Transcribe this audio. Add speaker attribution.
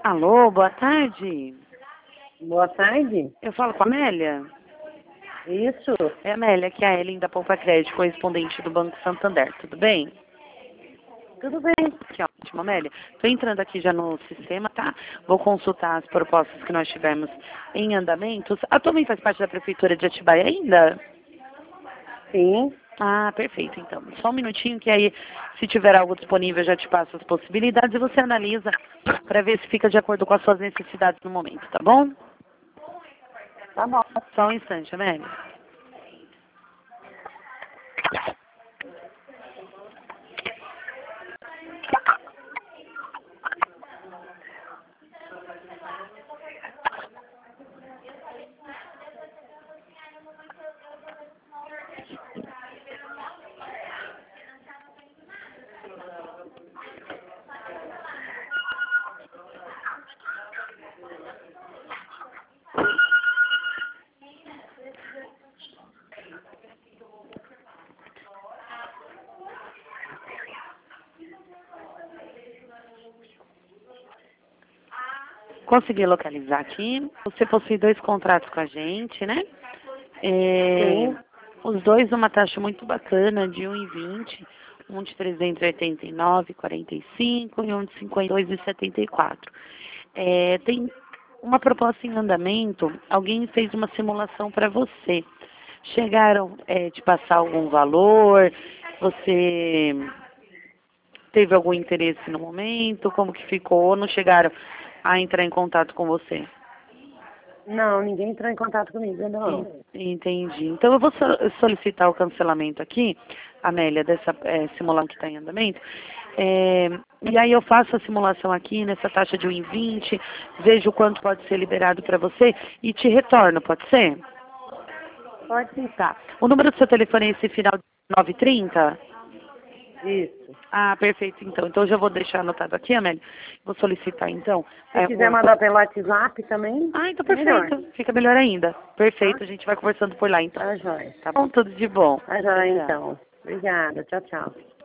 Speaker 1: Alô, boa tarde.
Speaker 2: Boa tarde.
Speaker 1: Eu falo com a Amélia?
Speaker 2: Isso.
Speaker 1: É a Amélia, que é a Ellen da Poupa Crédito, correspondente do Banco Santander. Tudo bem?
Speaker 2: Tudo bem.
Speaker 1: Que ótimo, Amélia. Estou entrando aqui já no sistema, tá? Vou consultar as propostas que nós tivemos em andamentos. Atualmente faz parte da Prefeitura de Atibaia ainda?
Speaker 2: Sim.
Speaker 1: Ah, perfeito, então. Só um minutinho que aí, se tiver algo disponível, eu já te passo as possibilidades e você analisa para ver se fica de acordo com as suas necessidades no momento, tá bom?
Speaker 2: Tá bom.
Speaker 1: Só um instante, Amélia. Consegui localizar aqui. Você possui 2 contratos com a gente, né?
Speaker 2: Sim.
Speaker 1: Os dois numa taxa muito bacana, de 1,20, um de 389,45 e um de 52,74. Tem uma proposta em andamento, alguém fez uma simulação para você. Chegaram de passar algum valor? Você teve algum interesse no momento? Como que ficou? Ou não chegaram a entrar em contato com você?
Speaker 2: Não, ninguém entrou em contato comigo, não.
Speaker 1: Entendi. Então eu vou solicitar o cancelamento aqui, Amélia, dessa simulação que está em andamento. E aí eu faço a simulação aqui nessa taxa de 1,20, vejo o quanto pode ser liberado para você e te retorno, pode ser?
Speaker 2: Pode sim.
Speaker 1: Tá. O número do seu telefone é esse final de 930?
Speaker 2: Isso.
Speaker 1: Ah, perfeito, então. Então eu já vou deixar anotado aqui, Amélia. Vou solicitar, então.
Speaker 2: Se quiser mandar pelo WhatsApp também,
Speaker 1: Ah, então
Speaker 2: melhor.
Speaker 1: perfeito. Fica melhor ainda. Perfeito, a gente vai conversando por lá, então.
Speaker 2: Tá joia.
Speaker 1: Tá bom? Tudo de bom.
Speaker 2: Tá joia,
Speaker 1: Tchau.
Speaker 2: então. Obrigada. Tchau, tchau.